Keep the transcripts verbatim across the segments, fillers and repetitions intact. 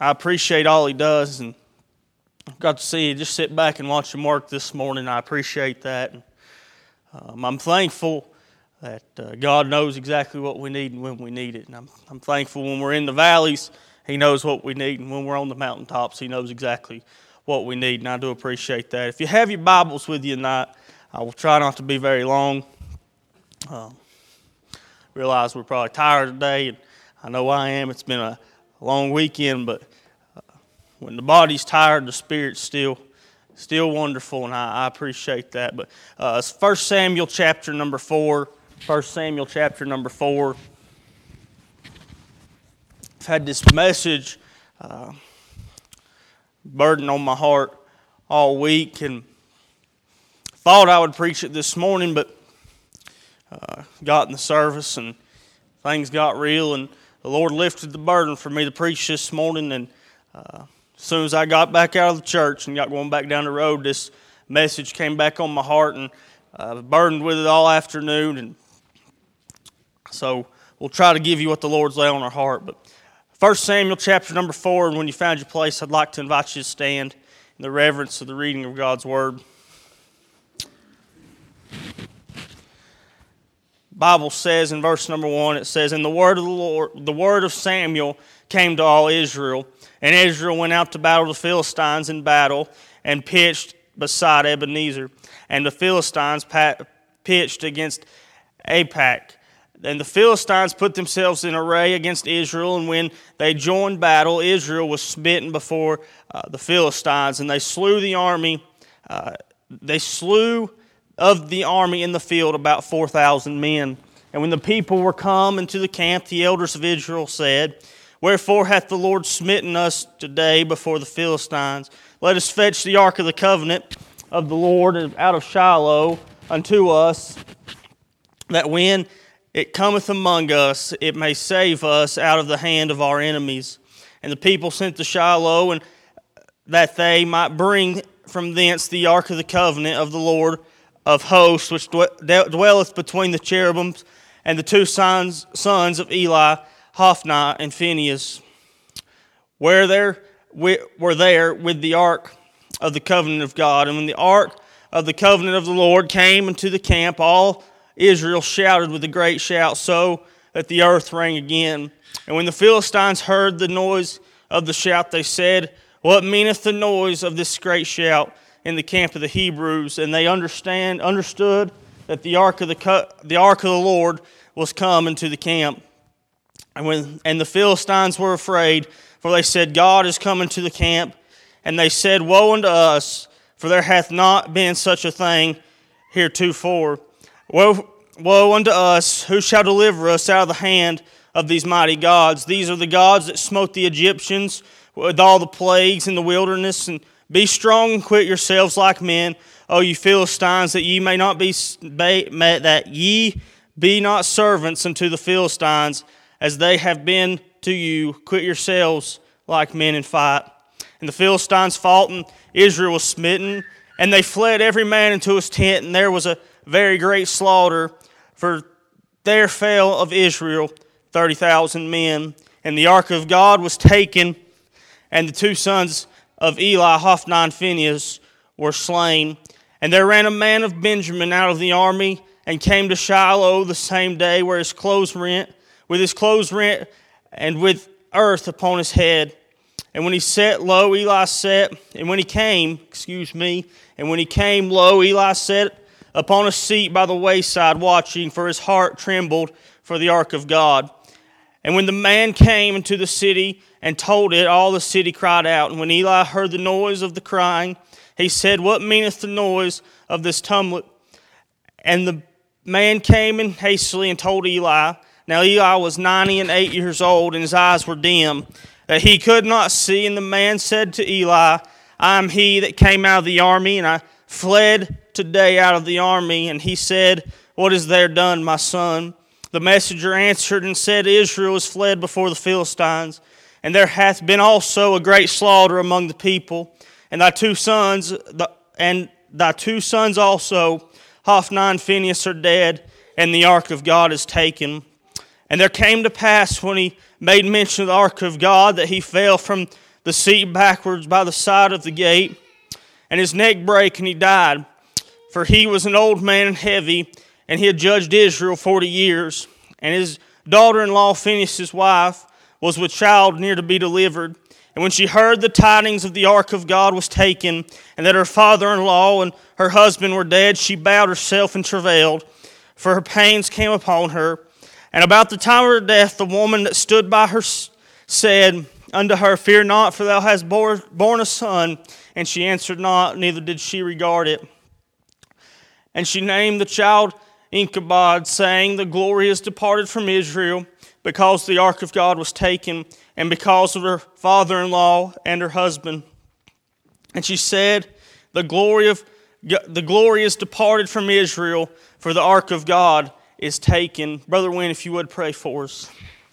I appreciate all he does, and I've got to see you just sit back and watch him work this morning. I appreciate that. And, um, I'm thankful that uh, God knows exactly what we need and when we need it. And I'm, I'm thankful when we're in the valleys, he knows what we need, and when we're on the mountaintops, he knows exactly what we need, and I do appreciate that. If you have your Bibles with you tonight, I will try not to be very long. Um, realize we're probably tired today, and I know I am. It's been a long weekend, but uh, when the body's tired, the spirit's still still wonderful, and I, I appreciate that. But uh, it's First Samuel chapter number four. First Samuel chapter number four. I've had this message uh, burden on my heart all week, and thought I would preach it this morning, but uh, got in the service and things got real, and the Lord lifted the burden for me to preach this morning. And uh, as soon as I got back out of the church and got going back down the road, this message came back on my heart, and I uh, burdened with it all afternoon. And so we'll try to give you what the Lord's laid on our heart. But First Samuel chapter number four, and when you found your place, I'd like to invite you to stand in the reverence of the reading of God's Word. The Bible says in verse number one, it says, "And the word of the Lord, the word of Samuel came to all Israel, and Israel went out to battle the Philistines in battle, and pitched beside Ebenezer, and the Philistines pitched against Aphek. And the Philistines put themselves in array against Israel, and when they joined battle, Israel was smitten before uh, the Philistines, and they slew the army. Uh, they slew of the army in the field about four thousand men. And when the people were come into the camp, the elders of Israel said, Wherefore hath the Lord smitten us today before the Philistines? Let us fetch the ark of the covenant of the Lord out of Shiloh unto us, that when it cometh among us, it may save us out of the hand of our enemies. And the people sent to Shiloh, and that they might bring from thence the ark of the covenant of the Lord of hosts, which dwelleth between the cherubims, and the two sons, sons of Eli, Hophni and Phinehas, where there were there with the ark of the covenant of God. And when the ark of the covenant of the Lord came into the camp, all Israel shouted with a great shout, so that the earth rang again. And when the Philistines heard the noise of the shout, they said, What meaneth the noise of this great shout in the camp of the Hebrews? And they understand understood that the ark of the the ark of the Lord was come into the camp. And when and the Philistines were afraid, for they said, God is come into the camp. And they said, Woe unto us, for there hath not been such a thing heretofore. Woe, woe unto us, who shall deliver us out of the hand of these mighty gods? These are the gods that smote the Egyptians with all the plagues in the wilderness. And be strong and quit yourselves like men, O you Philistines, that ye may not be that ye be not servants unto the Philistines, as they have been to you. Quit yourselves like men and fight. And the Philistines fought, and Israel was smitten, and they fled every man into his tent, and there was a very great slaughter, for there fell of Israel thirty thousand men. And the ark of God was taken, and the two sons of Eli, Hophni and Phinehas, were slain. And there ran a man of Benjamin out of the army, and came to Shiloh the same day, where his clothes rent, with his clothes rent, and with earth upon his head. And when he sat, lo, Eli sat, and when he came, excuse me, and when he came, lo, Eli sat upon a seat by the wayside, watching, for his heart trembled for the ark of God. And when the man came into the city and told it, all the city cried out. And when Eli heard the noise of the crying, he said, What meaneth the noise of this tumult? And the man came in hastily and told Eli. Now Eli was ninety and eight years old, and his eyes were dim, that he could not see. And the man said to Eli, I am he that came out of the army, and I fled today out of the army. And he said, What is there done, my son? The messenger answered and said, Israel is fled before the Philistines, and there hath been also a great slaughter among the people. And thy two sons, and thy two sons also, Hophni and Phinehas, are dead, and the ark of God is taken. And there came to pass, when he made mention of the ark of God, that he fell from the seat backwards by the side of the gate, and his neck brake, and he died. For he was an old man and heavy, and he had judged Israel forty years. And his daughter-in-law, Phinehas, his wife, was with child near to be delivered. And when she heard the tidings of the ark of God was taken, and that her father-in-law and her husband were dead, she bowed herself and travailed, for her pains came upon her. And about the time of her death, the woman that stood by her said unto her, Fear not, for thou hast bore, born a son. And she answered not, neither did she regard it. And she named the child Ichabod, saying, The glory is departed from Israel, because the ark of God was taken, and because of her father-in-law and her husband. And she said, The glory of the glory is departed from Israel, for the ark of God is taken. Brother Wynn, if you would pray for us.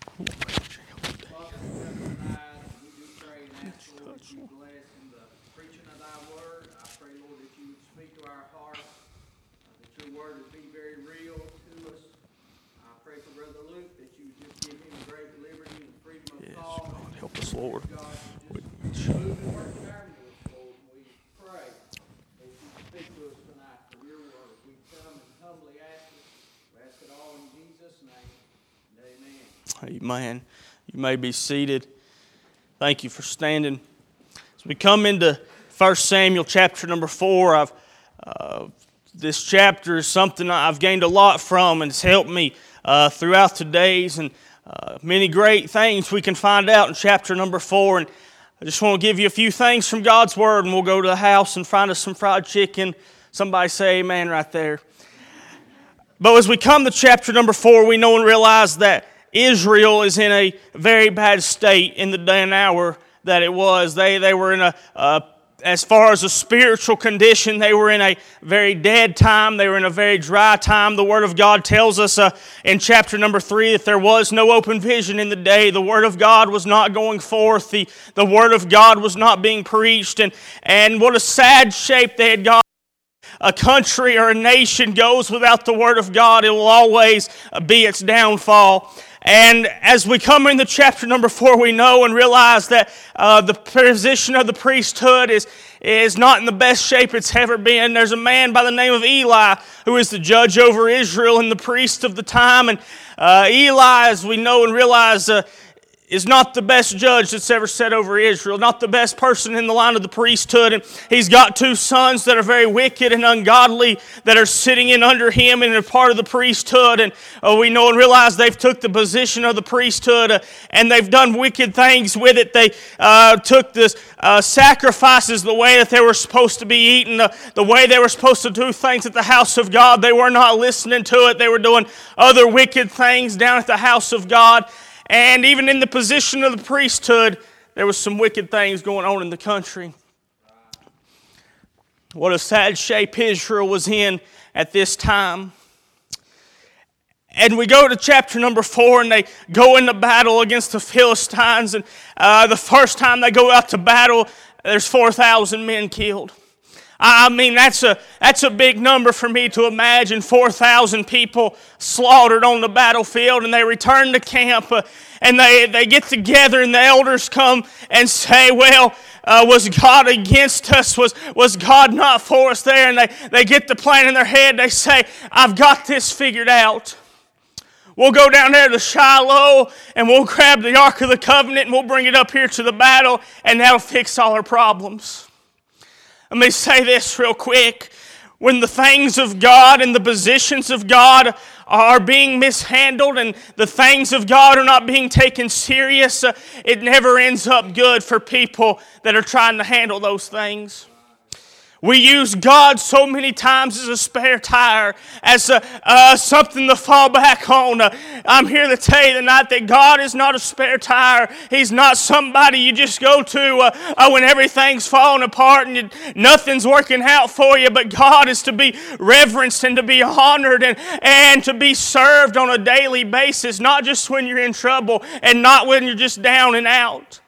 Lord. We pray that you speak to us tonight for your word. We come and humbly ask it. We ask it all in Jesus' name. Amen. Amen. You may be seated. Thank you for standing. As we come into First Samuel chapter number four, I've uh, this chapter is something I've gained a lot from, and it's helped me uh, throughout the days, and Uh, many great things we can find out in chapter number four. And I just want to give you a few things from God's Word, and we'll go to the house and find us some fried chicken. Somebody say amen right there. But as we come to chapter number four, we know and realize that Israel is in a very bad state in the day and hour that it was. They, they were in a... a As far as a spiritual condition, they were in a very dead time. They were in a very dry time. The Word of God tells us uh, in chapter number three that there was no open vision in the day. The Word of God was not going forth. The, the Word of God was not being preached. And, and what a sad shape they had got. A country or a nation goes without the Word of God, it will always be its downfall. And as we come into chapter number four, we know and realize that uh, the position of the priesthood is, is not in the best shape it's ever been. There's a man by the name of Eli who is the judge over Israel and the priest of the time. And uh, Eli, as we know and realize, uh, is not the best judge that's ever set over Israel, not the best person in the line of the priesthood. And he's got two sons that are very wicked and ungodly that are sitting in under him and are part of the priesthood. And uh, we know and realize they've took the position of the priesthood uh, and they've done wicked things with it. They uh, took the uh, sacrifices the way that they were supposed to be eaten, uh, the way they were supposed to do things at the house of God. They were not listening to it. They were doing other wicked things down at the house of God. And even in the position of the priesthood, there was some wicked things going on in the country. What a sad shape Israel was in at this time. And we go to chapter number four, and they go into battle against the Philistines. And uh, the first time they go out to battle, there's four thousand men killed. I mean, that's a that's a big number for me to imagine. four thousand people slaughtered on the battlefield, and they return to camp, uh, and they, they get together, and the elders come and say, well, uh, was God against us? Was, was God not for us there? And they, they get the plan in their head. They say, I've got this figured out. We'll go down there to Shiloh, and we'll grab the Ark of the Covenant, and we'll bring it up here to the battle, and that'll fix all our problems. Let me say this real quick. When the things of God and the positions of God are being mishandled and the things of God are not being taken serious, uh, it never ends up good for people that are trying to handle those things. We use God so many times as a spare tire, as a, uh, something to fall back on. Uh, I'm here to tell you tonight that God is not a spare tire. He's not somebody you just go to uh, uh, when everything's falling apart and you, nothing's working out for you. But God is to be reverenced and to be honored and, and to be served on a daily basis, not just when you're in trouble and not when you're just down and out.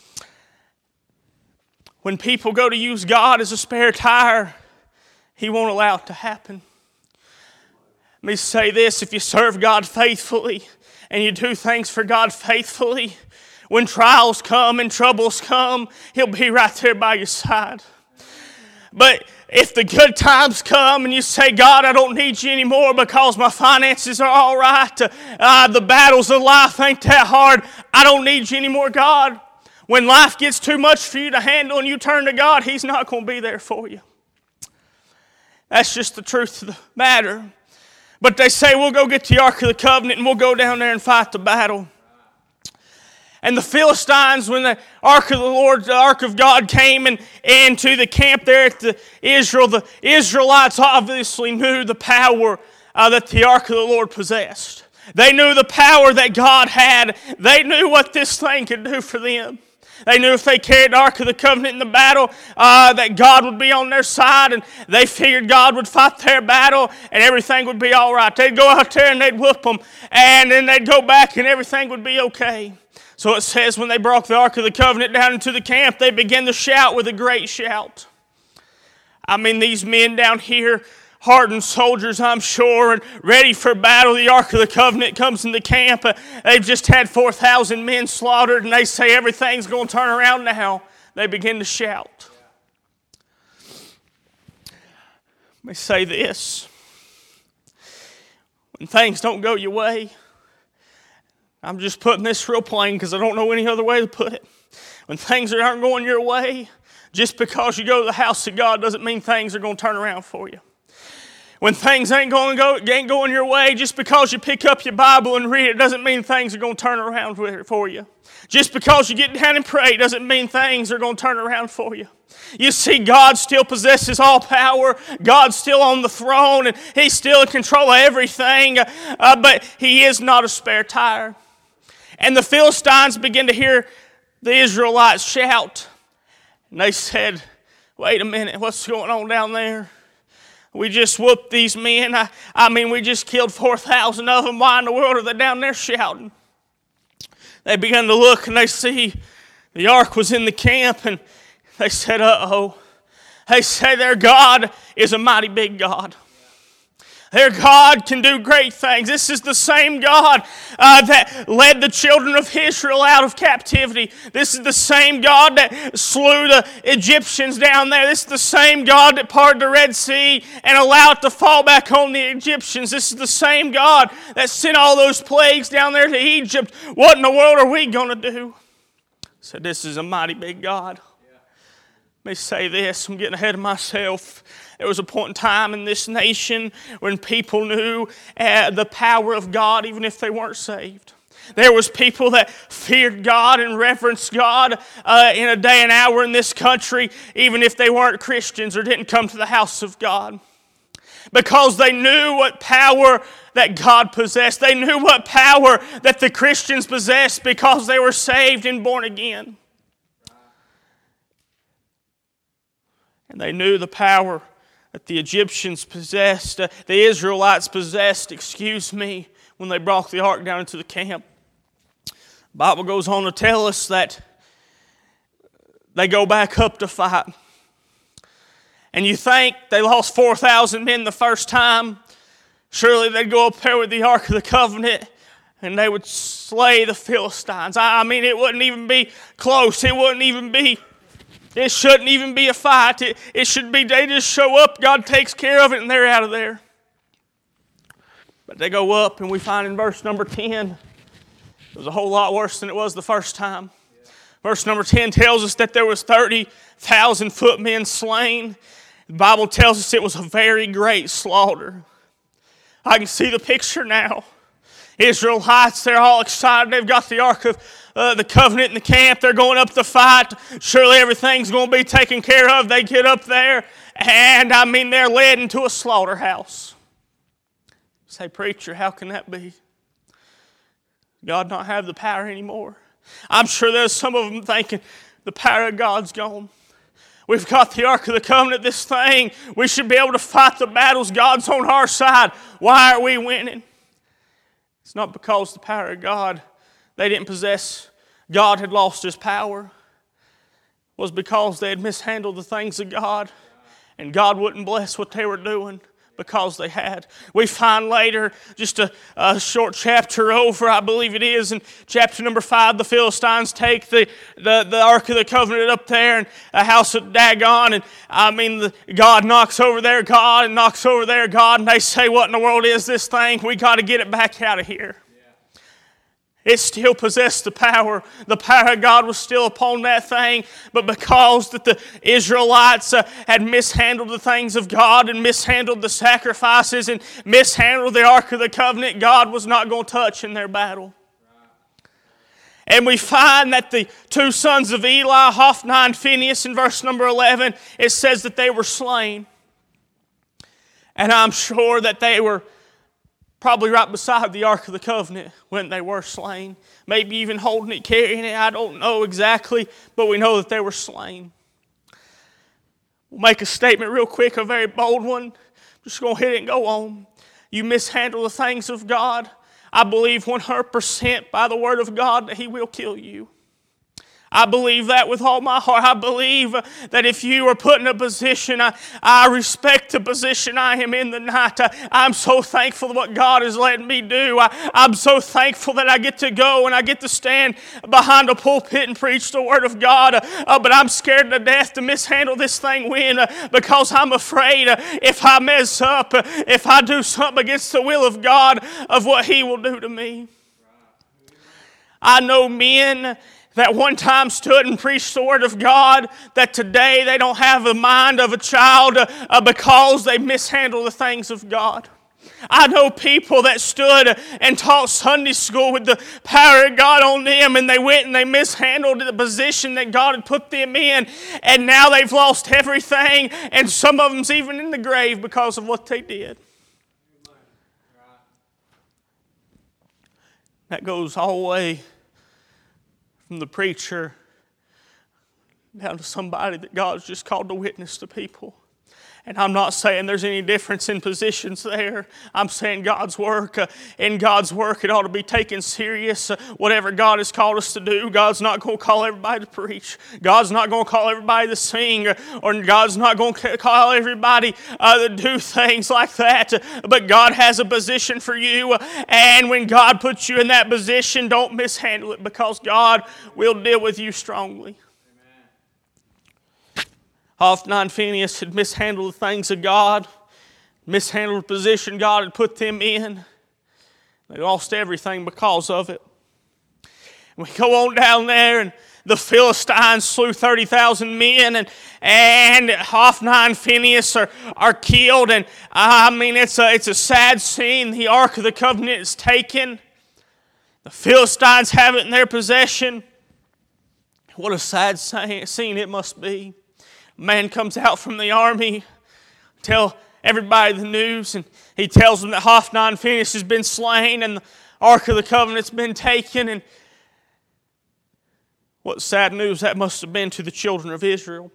When people go to use God as a spare tire, He won't allow it to happen. Let me say this, if you serve God faithfully and you do things for God faithfully, When trials come and troubles come, He'll be right there by your side. But if the good times come and you say, God, I don't need you anymore because my finances are all right, uh, the battles of life ain't that hard, I don't need you anymore, God. When life gets too much for you to handle and you turn to God, He's not going to be there for you. That's just the truth of the matter. But they say, we'll go get the Ark of the Covenant and we'll go down there and fight the battle. And the Philistines, when the Ark of the Lord, the Ark of God came and into the camp there at the Israel, the Israelites obviously knew the power uh, that the Ark of the Lord possessed. They knew the power that God had. They knew what this thing could do for them. They knew if they carried the Ark of the Covenant in the battle, uh, that God would be on their side, and they figured God would fight their battle, and everything would be all right. They'd go out there and they'd whoop them, and then they'd go back and everything would be okay. So it says when they brought the Ark of the Covenant down into the camp, they began to shout with a great shout. I mean, these men down here, hardened soldiers, I'm sure, and ready for battle. The Ark of the Covenant comes into camp. Uh, they've just had four thousand men slaughtered, and they say everything's going to turn around now. They begin to shout. Let me say this. When things don't go your way, I'm just putting this real plain because I don't know any other way to put it. When things aren't going your way, just because you go to the house of God doesn't mean things are going to turn around for you. When things ain't going, go, ain't going your way, just because you pick up your Bible and read it doesn't mean things are going to turn around for you. Just because you get down and pray doesn't mean things are going to turn around for you. You see, God still possesses all power. God's still on the throne, and He's still in control of everything, uh, but He is not a spare tire. And the Philistines began to hear the Israelites shout. And they said, wait a minute, what's going on down there? We just whooped these men. I, I mean, we just killed four thousand of them. Why in the world are they down there shouting? They began to look and they see the ark was in the camp, and they said, uh-oh. They say their God is a mighty big God. Their God can do great things. This is the same God uh, that led the children of Israel out of captivity. This is the same God that slew the Egyptians down there. This is the same God that parted the Red Sea and allowed it to fall back on the Egyptians. This is the same God that sent all those plagues down there to Egypt. What in the world are we going to do? So this is a mighty big God. Let me say this, I'm getting ahead of myself. There was a point in time in this nation when people knew uh, the power of God even if they weren't saved. There was people that feared God and reverenced God uh, in a day and hour in this country even if they weren't Christians or didn't come to the house of God. Because they knew what power that God possessed. They knew what power that the Christians possessed because they were saved and born again. And they knew the power that the Egyptians possessed, uh, the Israelites possessed, excuse me, when they brought the ark down into the camp. The Bible goes on to tell us that they go back up to fight. And you think they lost four thousand men the first time, surely they'd go up there with the Ark of the Covenant and they would slay the Philistines. I mean, it wouldn't even be close. It wouldn't even be It shouldn't even be a fight. It, it should be they just show up, God takes care of it, and they're out of there. But they go up, and we find in verse number ten, it was a whole lot worse than it was the first time. Yeah. Verse number ten tells us that there was thirty thousand footmen slain. The Bible tells us it was a very great slaughter. I can see the picture now. Israelites, they're all excited. They've got the Ark of uh, the Covenant in the camp. They're going up to fight. Surely everything's going to be taken care of. They get up there, and I mean, they're led into a slaughterhouse. Say, preacher, how can that be? God not have the power anymore? I'm sure there's some of them thinking, the power of God's gone. We've got the Ark of the Covenant, this thing. We should be able to fight the battles. God's on our side. Why are we winning? It's not because the power of God, they didn't possess, God had lost His power. It was because they had mishandled the things of God. And God wouldn't bless what they were doing Because they had. We find later, just a, a short chapter over, I believe it is, in chapter number five, the Philistines take the, the, the Ark of the Covenant up there and a house of Dagon, and I mean, the, God knocks over their God and knocks over their God, and they say, what in the world is this thing? We got to get it back out of here. It still possessed the power. The power of God was still upon that thing. But because that the Israelites uh, had mishandled the things of God and mishandled the sacrifices and mishandled the Ark of the Covenant, God was not going to touch in their battle. And we find that the two sons of Eli, Hophni and Phinehas, in verse number eleven, it says that they were slain. And I'm sure that they were probably right beside the Ark of the Covenant when they were slain. Maybe even holding it, carrying it. I don't know exactly, but we know that they were slain. We'll make a statement real quick, a very bold one. Just go ahead and go on. You mishandle the things of God, I believe one hundred percent by the Word of God that He will kill you. I believe that with all my heart. I believe that if you are put in a position, I, I respect the position I am in tonight. I, I'm so thankful for what God has let me do. I, I'm so thankful that I get to go and I get to stand behind a pulpit and preach the Word of God. Uh, but I'm scared to death to mishandle this thing when, uh, because I'm afraid uh, if I mess up, uh, if I do something against the will of God, of what He will do to me. I know men that one time stood and preached the Word of God, that today they don't have the mind of a child uh, because they mishandle the things of God. I know people that stood and taught Sunday school with the power of God on them, and they went and they mishandled the position that God had put them in, and now they've lost everything, and some of them's even in the grave because of what they did. That goes all the way from the preacher down to somebody that God's just called to witness to people. And I'm not saying there's any difference in positions there. I'm saying God's work, uh, in God's work, it ought to be taken serious. Uh, whatever God has called us to do, God's not going to call everybody to preach. God's not going to call everybody to sing, or, or God's not going to call everybody uh, to do things like that. But God has a position for you, and when God puts you in that position, don't mishandle it, because God will deal with you strongly. Hophni and Phinehas had mishandled the things of God, mishandled the position God had put them in. They lost everything because of it. We go on down there, and the Philistines slew thirty thousand men, and, and Hophni and Phinehas are, are killed. And I mean, it's a, it's a sad scene. The Ark of the Covenant is taken. The Philistines have it in their possession. What a sad scene it must be. A man comes out from the army, tell everybody the news, and he tells them that Hophni and Phinehas has been slain and the Ark of the Covenant's been taken. And what sad news that must have been to the children of Israel.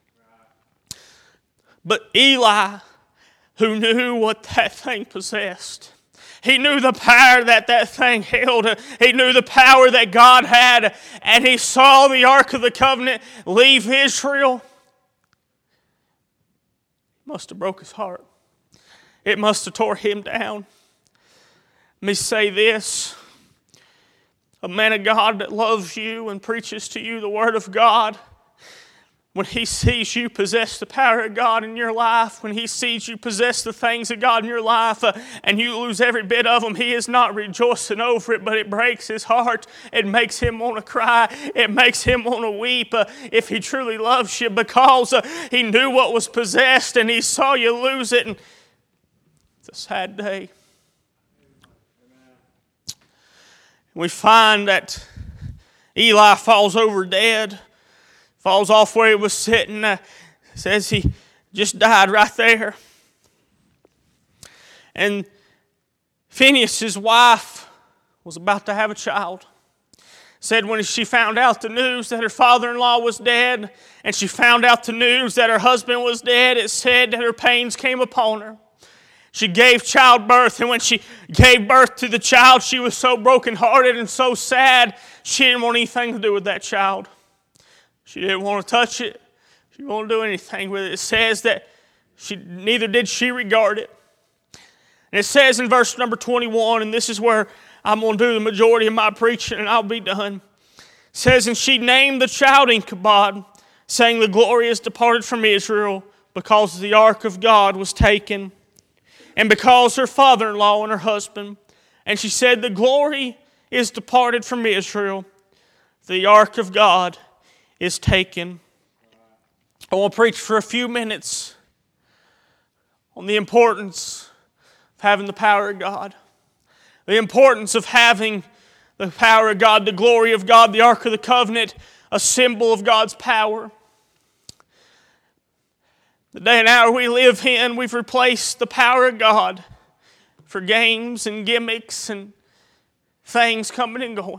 But Eli, who knew what that thing possessed, he knew the power that that thing held. He knew the power that God had, and he saw the Ark of the Covenant leave Israel. Must have broke his heart. It must have tore him down. Let me say this. A man of God that loves you and preaches to you the Word of God, when he sees you possess the power of God in your life, when he sees you possess the things of God in your life, uh, and you lose every bit of them, he is not rejoicing over it, but it breaks his heart. It makes him want to cry. It makes him want to weep uh, if he truly loves you, because uh, he knew what was possessed and he saw you lose it. And it's a sad day. We find that Eli falls over dead. Falls off where he was sitting. Uh, says he just died right there. And Phinehas' wife was about to have a child. Said when she found out the news that her father-in-law was dead, and she found out the news that her husband was dead, it said that her pains came upon her. She gave childbirth, and when she gave birth to the child, she was so brokenhearted and so sad, she didn't want anything to do with that child. She didn't want to touch it. She didn't want to do anything with it. It says that she neither did she regard it. And it says in verse number twenty-one, and this is where I'm going to do the majority of my preaching and I'll be done. It says, and she named the child Ichabod, saying, the glory is departed from Israel, because the ark of God was taken, and because her father-in-law and her husband. And she said, the glory is departed from Israel, the ark of God is taken. I want to preach for a few minutes on the importance of having the power of God. The importance of having the power of God, the glory of God, the Ark of the Covenant, a symbol of God's power. The day and hour we live in, we've replaced the power of God for games and gimmicks and things coming and going.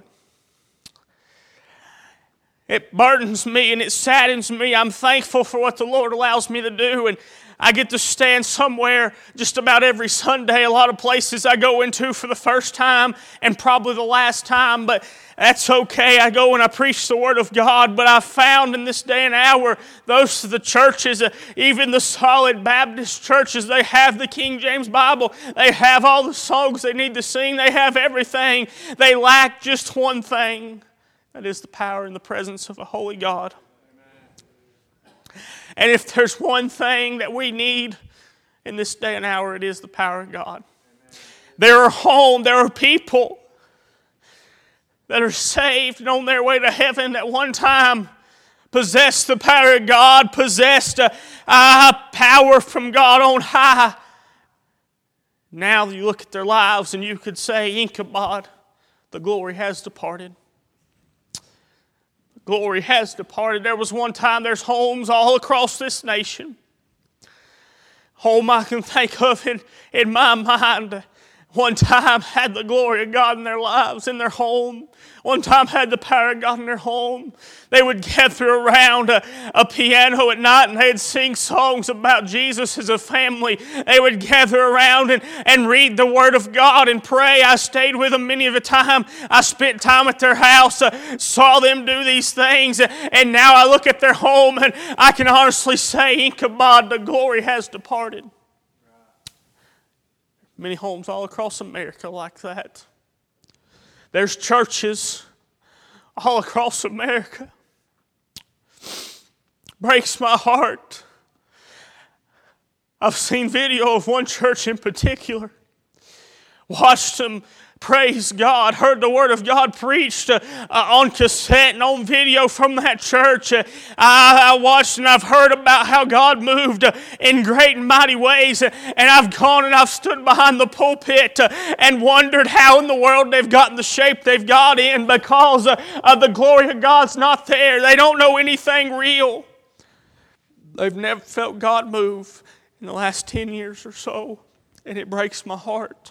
It burdens me and it saddens me. I'm thankful for what the Lord allows me to do, and I get to stand somewhere just about every Sunday. A lot of places I go into for the first time and probably the last time, but that's okay. I go and I preach the Word of God, but I found in this day and hour, those of the churches, uh, even the solid Baptist churches, they have the King James Bible. They have all the songs they need to sing. They have everything. They lack just one thing. That is the power and the presence of a holy God. And if there's one thing that we need in this day and hour, it is the power of God. There are home, there are people that are saved and on their way to heaven that one time possessed the power of God, possessed a, a power from God on high. Now you look at their lives and you could say, Ichabod, the glory has departed. Glory has departed. There was one time, there's homes all across this nation. Home I can think of in, in my mind. One time had the glory of God in their lives, in their home. One time had the power of God in their home. They would gather around a, a piano at night and they'd sing songs about Jesus as a family. They would gather around and, and read the Word of God and pray. I stayed with them many of the time. I spent time at their house, uh, saw them do these things, and now I look at their home and I can honestly say, Ichabod, the glory has departed. Many homes all across America like that. There's churches all across America. Breaks my heart. I've seen video of one church in particular. Watched them praise God, heard the Word of God preached uh, uh, on cassette and on video from that church. Uh, I, I watched and I've heard about how God moved uh, in great and mighty ways. Uh, and I've gone and I've stood behind the pulpit uh, and wondered how in the world they've gotten the shape they've got in, because uh, uh, the glory of God's not there. They don't know anything real. They've never felt God move in the last ten years or so. And it breaks my heart.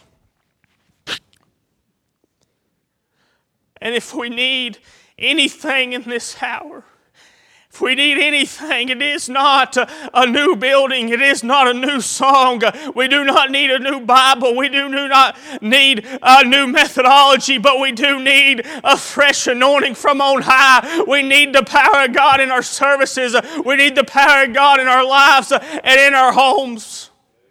And if we need anything in this hour, if we need anything, it is not a, a new building. It is not a new song. We do not need a new Bible. We do not need a new methodology, but we do need a fresh anointing from on high. We need the power of God in our services. We need the power of God in our lives and in our homes.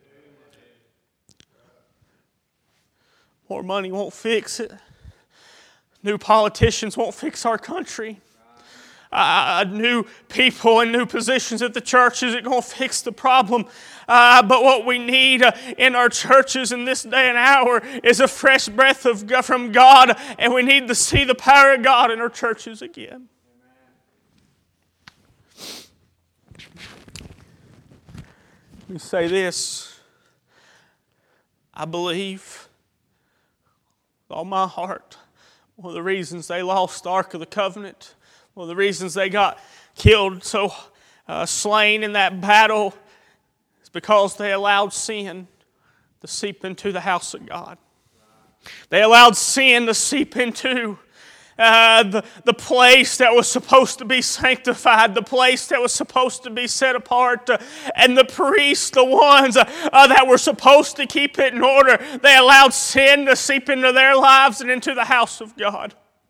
More money won't fix it. New politicians won't fix our country. Uh, new people in new positions at the church isn't going to fix the problem. Uh, but what we need uh, in our churches in this day and hour is a fresh breath of God, from God, and we need to see the power of God in our churches again. Let me say this. I believe with all my heart, one of the reasons they lost the Ark of the Covenant, one of the reasons they got killed, so uh, slain in that battle, is because they allowed sin to seep into the house of God. They allowed sin to seep into uh, the, the place that was supposed to be sanctified, the place that was supposed to be set apart, uh, and the priests, the ones uh, uh, that were supposed to keep it in order, they allowed sin to seep into their lives and into the house of God.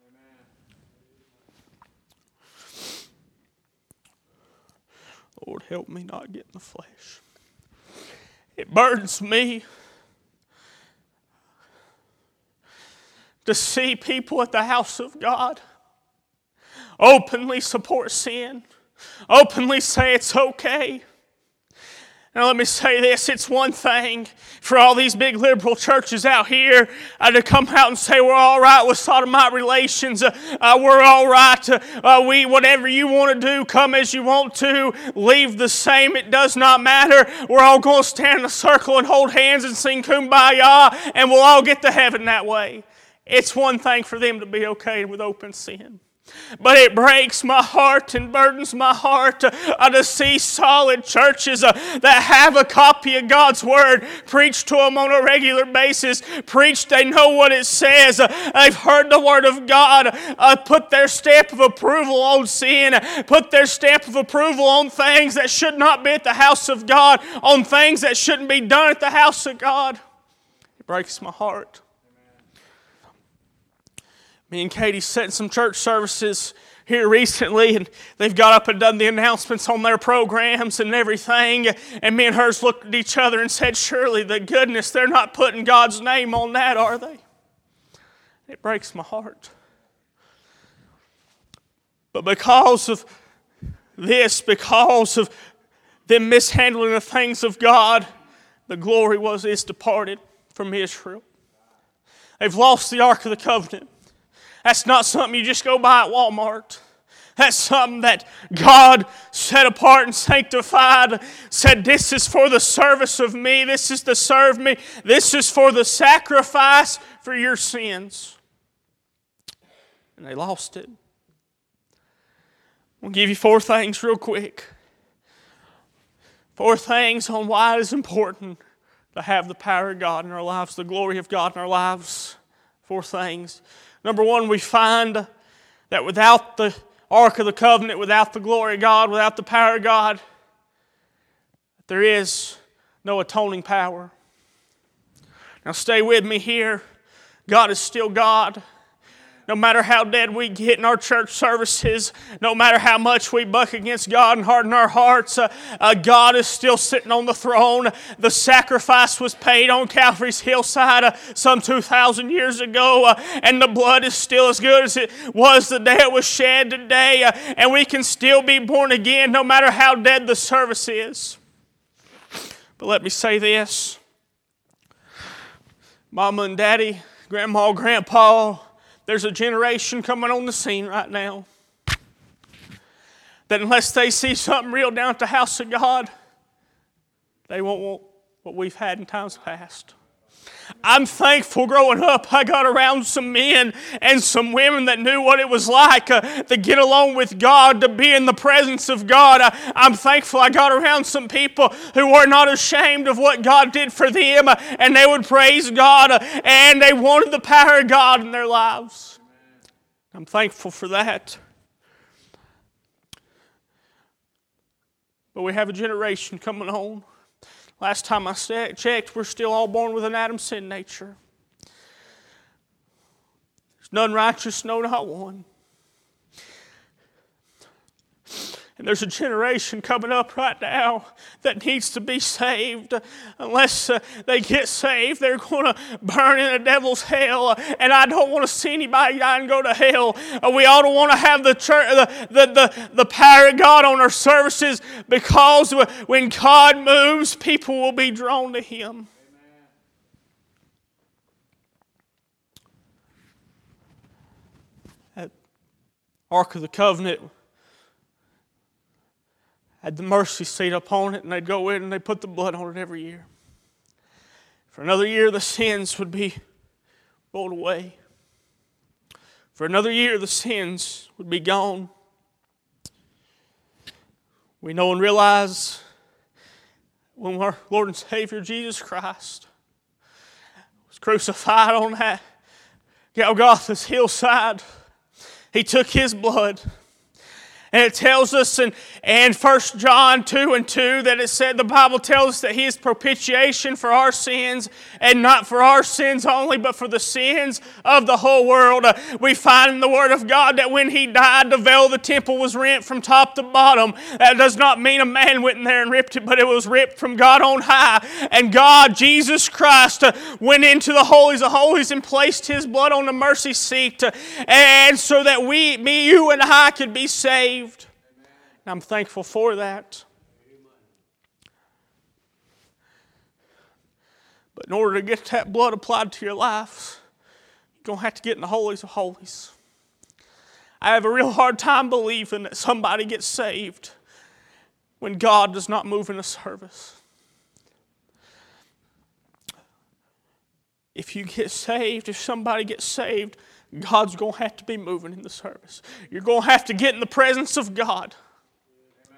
Lord, help me not get in the flesh. It burdens me to see people at the house of God openly support sin, openly say it's okay. Now let me say this, it's one thing for all these big liberal churches out here uh, to come out and say we're all right with sodomite relations, uh, uh, we're all right, uh, uh, we, whatever you want to do, come as you want to, leave the same, it does not matter. We're all going to stand in a circle and hold hands and sing Kumbaya, and we'll all get to heaven that way. It's one thing for them to be okay with open sin. But it breaks my heart and burdens my heart uh, uh, to see solid churches uh, that have a copy of God's Word preached to them on a regular basis. Preached, they know what it says. Uh, they've heard the Word of God. Uh, put their stamp of approval on sin. Put their stamp of approval on things that should not be at the house of God. On things that shouldn't be done at the house of God. It breaks my heart. Me and Katie sat in some church services here recently, and they've got up and done the announcements on their programs and everything. And me and hers looked at each other and said, surely the goodness, they're not putting God's name on that, are they? It breaks my heart. But because of this, because of them mishandling the things of God, the glory was is departed from Israel. They've lost the Ark of the Covenant. That's not something you just go buy at Walmart. That's something that God set apart and sanctified. Said, this is for the service of me. This is to serve me. This is for the sacrifice for your sins. And they lost it. I'll give you four things real quick. Four things on why it is important to have the power of God in our lives, the glory of God in our lives. Four things. Number one, we find that without the Ark of the Covenant, without the glory of God, without the power of God, there is no atoning power. Now stay with me here. God is still God. No matter how dead we get in our church services, no matter how much we buck against God and harden our hearts, uh, uh, God is still sitting on the throne. The sacrifice was paid on Calvary's hillside uh, some two thousand years ago, uh, and the blood is still as good as it was the day it was shed today, uh, and we can still be born again no matter how dead the service is. But let me say this. Mama and Daddy, Grandma, Grandpa, there's a generation coming on the scene right now that unless they see something real down at the house of God, they won't want what we've had in times past. I'm thankful growing up I got around some men and some women that knew what it was like uh, to get along with God, to be in the presence of God. Uh, I'm thankful I got around some people who were not ashamed of what God did for them, uh, and they would praise God, uh, and they wanted the power of God in their lives. I'm thankful for that. But we have a generation coming on. Last time I checked, we're still all born with an Adam sin nature. There's none righteous, no, not one. And there's a generation coming up right now that needs to be saved. Unless uh, they get saved, they're going to burn in the devil's hell. And I don't want to see anybody die and go to hell. Uh, we ought to want to have the, church, the, the, the, the power of God on our services, because when God moves, people will be drawn to Him. That Ark of the Covenant had the mercy seat upon it, and they'd go in and they'd put the blood on it every year. For another year, the sins would be rolled away. For another year, the sins would be gone. We know and realize when our Lord and Savior Jesus Christ was crucified on that Golgotha's hillside, He took His blood And it tells us in, in First John two and two that it said, the Bible tells us that He is propitiation for our sins, and not for our sins only, but for the sins of the whole world. Uh, we find in the Word of God that when He died, the veil of the temple was rent from top to bottom. That does not mean a man went in there and ripped it, but it was ripped from God on high. And God, Jesus Christ, uh, went into the holies of holies and placed His blood on the mercy seat. Uh, and so that we, me, you, and I could be saved. And I'm thankful for that. But in order to get that blood applied to your life, you're going to have to get in the holies of holies. I have a real hard time believing that somebody gets saved when God does not move in a service. If you get saved, if somebody gets saved, God's going to have to be moving in the service. You're going to have to get in the presence of God. Amen.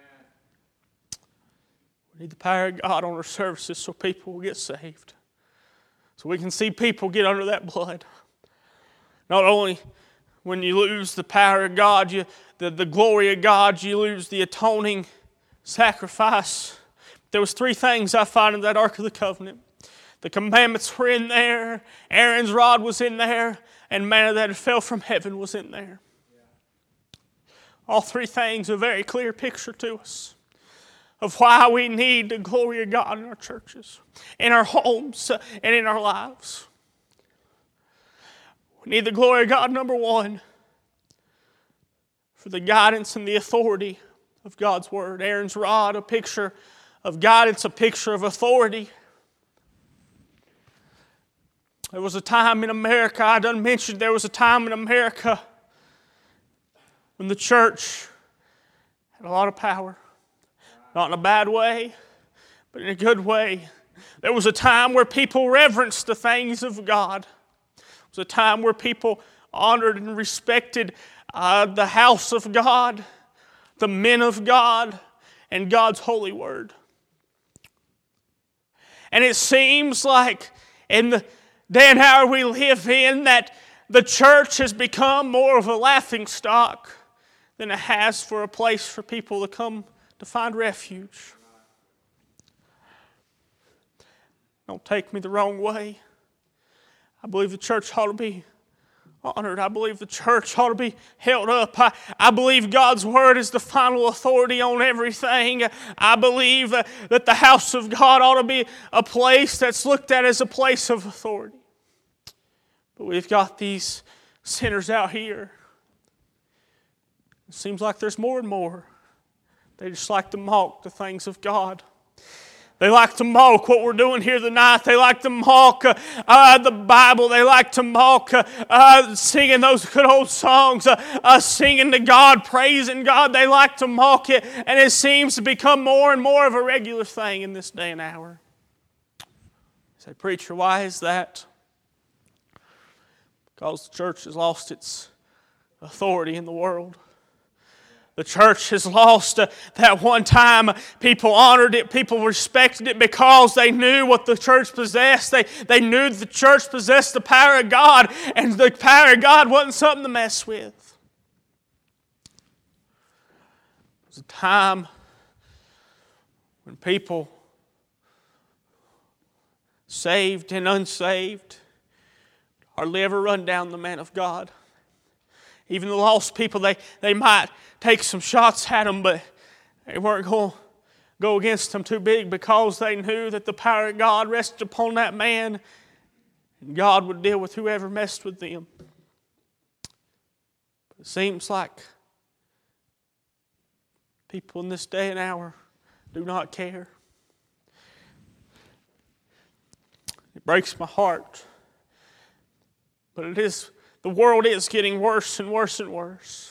We need the power of God on our services so people will get saved. So we can see people get under that blood. Not only when you lose the power of God, you, the, the glory of God, you lose the atoning sacrifice. There was three things I find in that Ark of the Covenant. The commandments were in there. Aaron's rod was in there. And manna that fell from heaven was in there. All three things are a very clear picture to us of why we need the glory of God in our churches, in our homes, and in our lives. We need the glory of God, number one, for the guidance and the authority of God's Word. Aaron's rod, a picture of guidance, a picture of authority. There was a time in America, I done mentioned there was a time in America when the church had a lot of power. Not in a bad way, but in a good way. There was a time where people reverenced the things of God. There was a time where people honored and respected uh, the house of God, the men of God, and God's holy word. And it seems like in the day and hour we live in that the church has become more of a laughingstock than it has for a place for people to come to find refuge. Don't take me the wrong way. I believe the church ought to be honored. I believe the church ought to be held up. I, I believe God's Word is the final authority on everything. I believe uh, that the house of God ought to be a place that's looked at as a place of authority. But we've got these sinners out here. It seems like there's more and more. They just like to mock the things of God. They like to mock what we're doing here tonight. They like to mock uh, uh, the Bible. They like to mock uh, uh, singing those good old songs, uh, uh, singing to God, praising God. They like to mock it, and it seems to become more and more of a regular thing in this day and hour. You say, preacher, why is that? Because the church has lost its authority in the world. The church has lost uh, that one time people honored it, people respected it because they knew what the church possessed. They, they knew the church possessed the power of God, and the power of God wasn't something to mess with. It was a time when people, saved and unsaved, hardly ever run down the man of God. Even the lost people, they, they might take some shots at them, but they weren't going to go against them too big because they knew that the power of God rested upon that man and God would deal with whoever messed with them. But it seems like people in this day and hour do not care. It breaks my heart. But it is, the world is getting worse and worse and worse.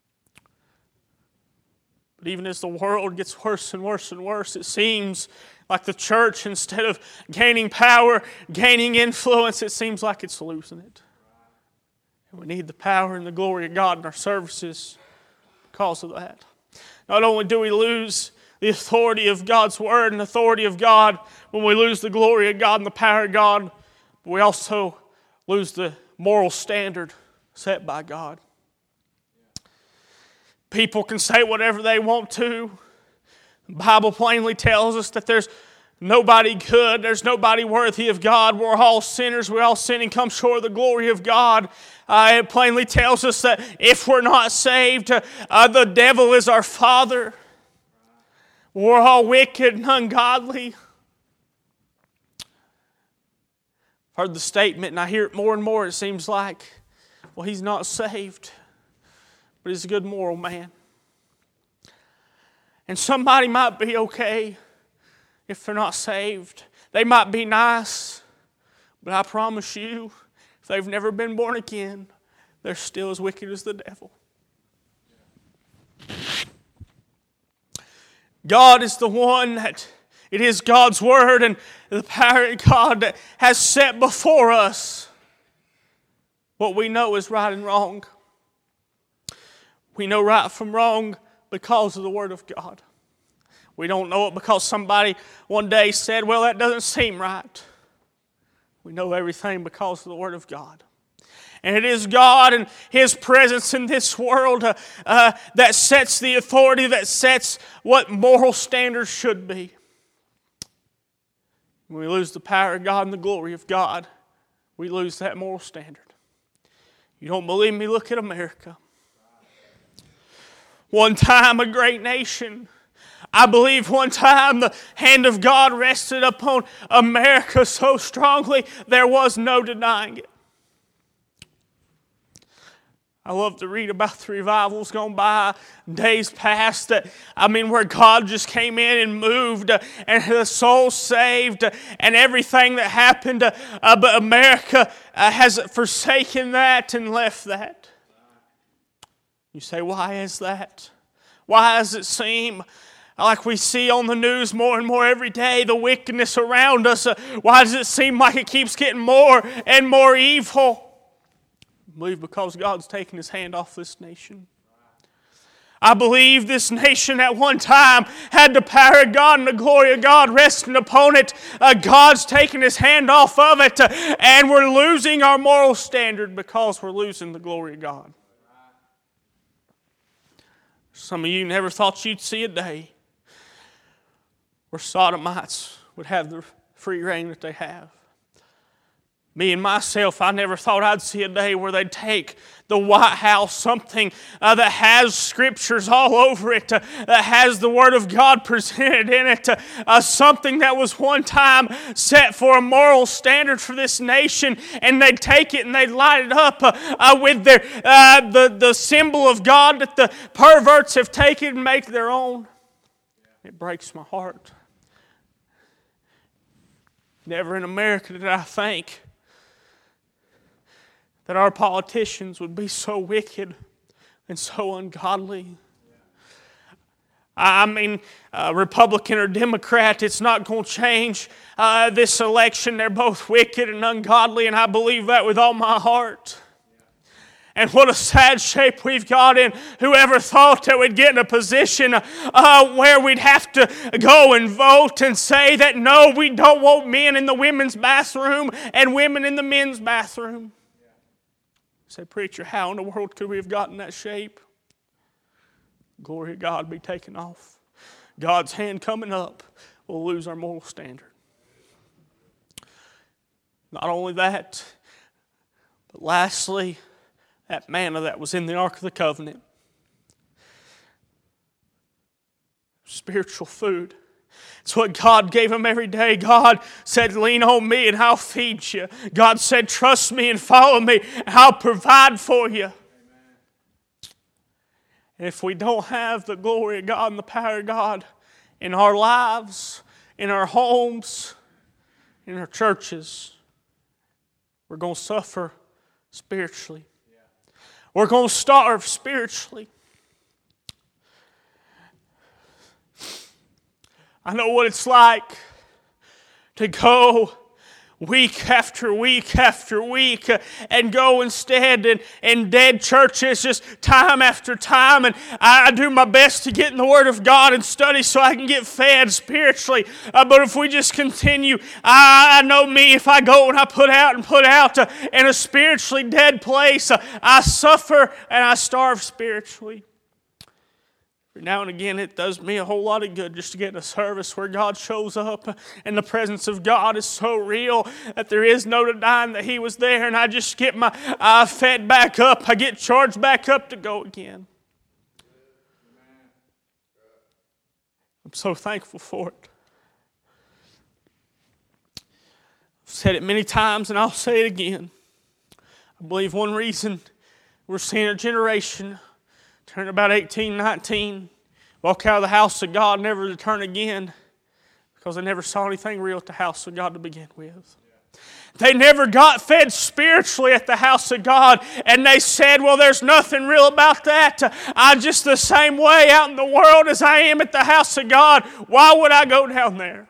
But even as the world gets worse and worse and worse, it seems like the church, instead of gaining power, gaining influence, it seems like it's losing it. And we need the power and the glory of God in our services because of that. Not only do we lose the authority of God's Word and authority of God when we lose the glory of God and the power of God, but we also lose the moral standard set by God. People can say whatever they want to. The Bible plainly tells us that there's nobody good. There's nobody worthy of God. We're all sinners. We all sin and come short of the glory of God. Uh, it plainly tells us that if we're not saved, uh, the devil is our father. We're all wicked and ungodly. I've heard the statement, and I hear it more and more, it seems like, well, he's not saved, but he's a good moral man. And somebody might be okay if they're not saved. They might be nice, but I promise you, if they've never been born again, they're still as wicked as the devil. God is the one that, it is God's Word and the power of God that has set before us what we know is right and wrong. We know right from wrong because of the Word of God. We don't know it because somebody one day said, well, that doesn't seem right. We know everything because of the Word of God. And it is God and His presence in this world uh, uh, that sets the authority, that sets what moral standards should be. When we lose the power of God and the glory of God, we lose that moral standard. You don't believe me? Look at America. One time a great nation. I believe one time the hand of God rested upon America so strongly there was no denying it. I love to read about the revivals gone by, days past, that, I mean, where God just came in and moved, uh, and the souls saved, uh, and everything that happened. Uh, uh, but America uh, has forsaken that and left that. You say, why is that? Why does it seem like we see on the news more and more every day, the wickedness around us? Uh, why does it seem like it keeps getting more and more evil? I believe because God's taken His hand off this nation. I believe this nation at one time had the power of God and the glory of God resting upon it. Uh, God's taken His hand off of it, uh, and we're losing our moral standard because we're losing the glory of God. Some of you never thought you'd see a day where sodomites would have the free reign that they have. Me and myself, I never thought I'd see a day where they'd take the White House, something uh, that has scriptures all over it, uh, that has the Word of God presented in it, uh, uh, something that was one time set for a moral standard for this nation, and they'd take it and they'd light it up uh, uh, with their uh, the, the symbol of God that the perverts have taken and make their own. It breaks my heart. Never in America did I think that our politicians would be so wicked and so ungodly. I mean, uh, Republican or Democrat, it's not going to change uh, this election. They're both wicked and ungodly, and I believe that with all my heart. And what a sad shape we've got in. Whoever thought that we'd get in a position uh, where we'd have to go and vote and say that no, we don't want men in the women's bathroom and women in the men's bathroom. Say, preacher, how in the world could we have gotten that shape? Glory to God be taken off. God's hand coming up, we'll lose our moral standard. Not only that, but lastly, that manna that was in the Ark of the Covenant. Spiritual food. It's what God gave them every day. God said, lean on me and I'll feed you. God said, trust me and follow me and I'll provide for you. Amen. And if we don't have the glory of God and the power of God in our lives, in our homes, in our churches, we're going to suffer spiritually. Yeah. We're going to starve spiritually. I know what it's like to go week after week after week and go instead in, in dead churches just time after time. And I do my best to get in the Word of God and study so I can get fed spiritually. Uh, but if we just continue, I, I know me, if I go and I put out and put out uh, in a spiritually dead place, uh, I suffer and I starve spiritually. Now and again, it does me a whole lot of good just to get in a service where God shows up and the presence of God is so real that there is no denying that He was there, and I just get my uh, fed back up. I get charged back up to go again. I'm so thankful for it. I've said it many times and I'll say it again. I believe one reason we're seeing a generation turn about eighteen, nineteen, walk out of the house of God, never return again, because they never saw anything real at the house of God to begin with. They never got fed spiritually at the house of God, and they said, well, there's nothing real about that. I'm just the same way out in the world as I am at the house of God. Why would I go down there?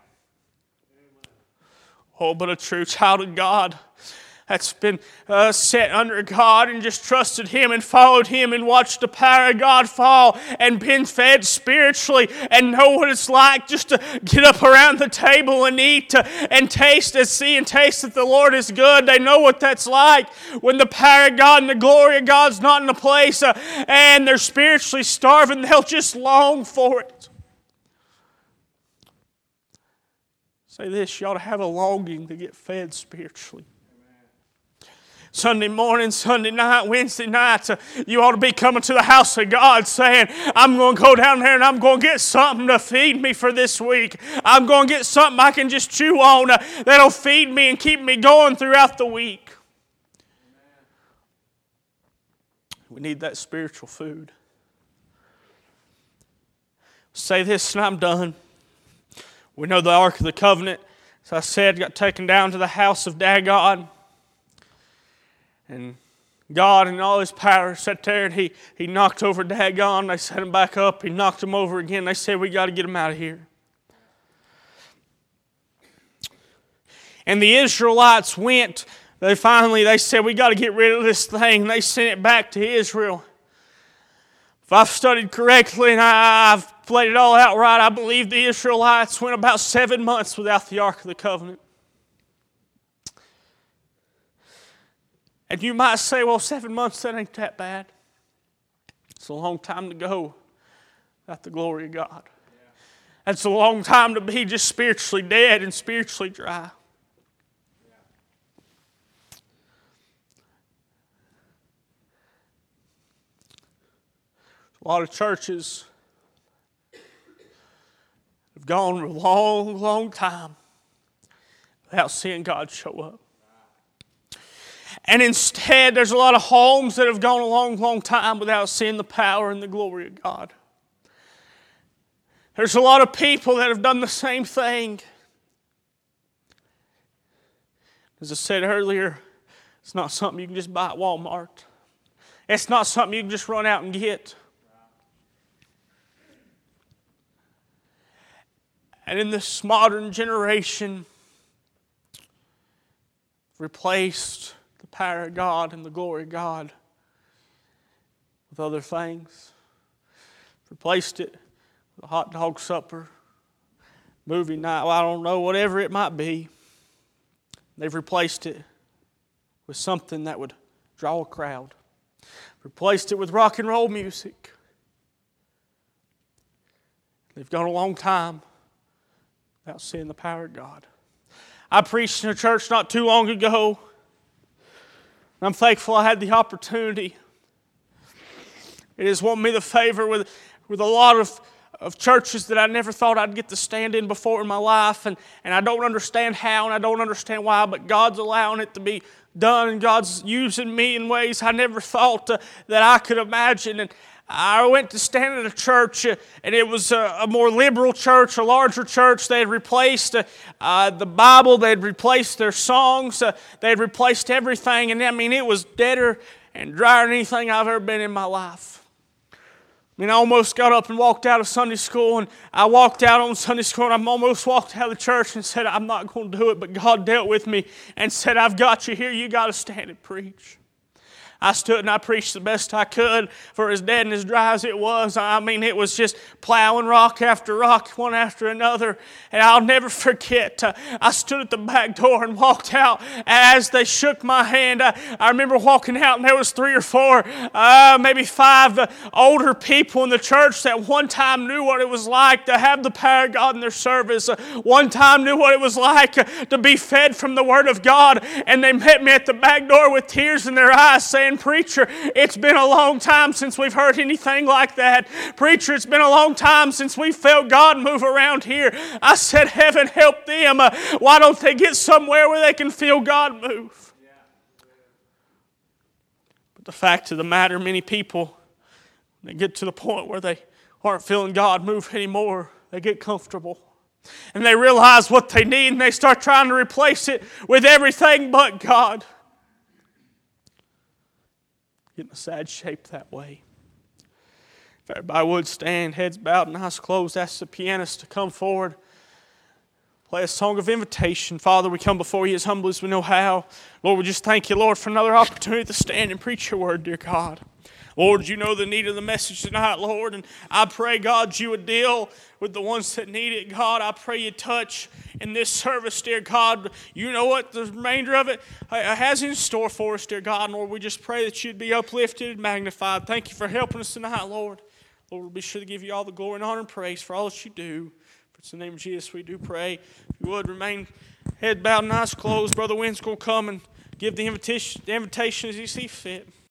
Oh, but a true child of God that's been uh, set under God and just trusted Him and followed Him and watched the power of God fall and been fed spiritually and know what it's like just to get up around the table and eat uh, and taste and see and taste that the Lord is good. They know what that's like when the power of God and the glory of God's not in the place uh, and they're spiritually starving. They'll just long for it. Say this, you ought to have a longing to get fed spiritually. Sunday morning, Sunday night, Wednesday night, uh, you ought to be coming to the house of God saying, I'm going to go down there and I'm going to get something to feed me for this week. I'm going to get something I can just chew on uh, that'll feed me and keep me going throughout the week. We need that spiritual food. Say this and I'm done. We know the Ark of the Covenant, as I said, got taken down to the house of Dagon. And God in all His power sat there and he, he knocked over Dagon. They set him back up. He knocked him over again. They said, we got to get him out of here. And the Israelites went. They finally, they said, we got to get rid of this thing. They sent it back to Israel. If I've studied correctly and I, I've played it all out right, I believe the Israelites went about seven months without the Ark of the Covenant. And you might say, well, seven months, that ain't that bad. It's a long time to go without the glory of God. Yeah. That's a long time to be just spiritually dead and spiritually dry. Yeah. A lot of churches have gone a long, long time without seeing God show up. And instead, there's a lot of homes that have gone a long, long time without seeing the power and the glory of God. There's a lot of people that have done the same thing. As I said earlier, it's not something you can just buy at Walmart. It's not something you can just run out and get. And in this modern generation, replaced the power of God and the glory of God with other things. Replaced it with a hot dog supper, movie night, well, I don't know, whatever it might be. They've replaced it with something that would draw a crowd. Replaced it with rock and roll music. They've gone a long time without seeing the power of God. I preached in a church not too long ago. I'm thankful I had the opportunity. It has won me the favor with, with a lot of, of churches that I never thought I'd get to stand in before in my life. And, and I don't understand how and I don't understand why, but God's allowing it to be done. And God's using me in ways I never thought uh, that I could imagine. And I went to stand at a church, uh, and it was a, a more liberal church, a larger church. They had replaced uh, uh, the Bible. They had replaced their songs. Uh, they had replaced everything. And I mean, it was deader and drier than anything I've ever been in my life. I mean, I almost got up and walked out of Sunday school, and I walked out on Sunday school, and I almost walked out of the church and said, I'm not going to do it, but God dealt with me and said, I've got you here. You got to stand and preach. I stood and I preached the best I could for as dead and as dry as it was. I mean, it was just plowing rock after rock, one after another. And I'll never forget, uh, I stood at the back door and walked out. As they shook my hand, I, I remember walking out and there was three or four, uh, maybe five uh, older people in the church that one time knew what it was like to have the power of God in their service. Uh, one time knew what it was like uh, to be fed from the Word of God. And they met me at the back door with tears in their eyes saying, "Preacher, it's been a long time since we've heard anything like that. Preacher, it's been a long time since we felt God move around here." I said, "Heaven help them. Uh, why don't they get somewhere where they can feel God move?" But the fact of the matter, many people, when they get to the point where they aren't feeling God move anymore, they get comfortable. And they realize what they need and they start trying to replace it with everything but God. Get in a sad shape that way. If everybody would stand, heads bowed and eyes closed, ask the pianist to come forward, play a song of invitation. Father, we come before you as humble as we know how. Lord, we just thank you, Lord, for another opportunity to stand and preach your word, dear God. Lord, you know the need of the message tonight, Lord, and I pray, God, you would deal with the ones that need it. God, I pray you touch in this service, dear God. You know what the remainder of it has in store for us, dear God. Lord, we just pray that you'd be uplifted and magnified. Thank you for helping us tonight, Lord. Lord, we'll be sure to give you all the glory and honor and praise for all that you do. For it's in the name of Jesus we do pray. If you would, remain head bowed and eyes closed. Brother Wynn's going to come and give the invitation, the invitation as he sees fit.